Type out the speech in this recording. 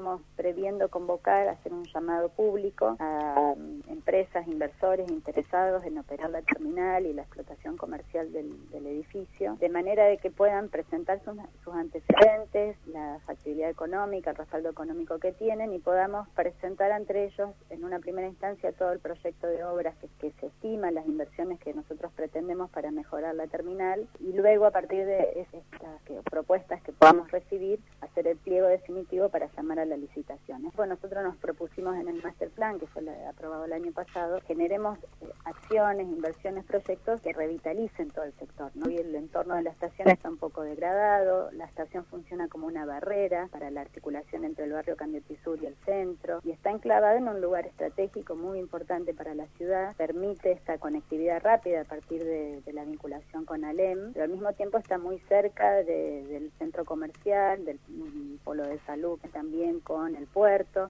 estamos previendo convocar, hacer un llamado público a empresas, inversores interesados en operar la terminal y la explotación comercial del edificio, de manera de que puedan presentar sus antecedentes, la factibilidad económica, el respaldo económico que tienen, y podamos presentar entre ellos en una primera instancia todo el proyecto de obras que se estima, las inversiones que nosotros pretendemos para mejorar la terminal, y luego a partir de estas propuestas que podamos recibir, hacer el pliego definitivo para llamar a la licitación. Bueno, nosotros nos propusimos en el master plan, que fue aprobado el año pasado, generemos acciones, inversiones, proyectos que revitalicen todo el sector, ¿no? Y el entorno de la estación está un poco degradado, la estación funciona como una barrera para la articulación entre el barrio Candioti Sur y el centro, y está enclavada en un lugar estratégico muy importante para la ciudad, permite esta conectividad rápida a partir de la vinculación con Alem, pero al mismo tiempo está muy cerca del centro comercial, del polo de salud, también con el puerto.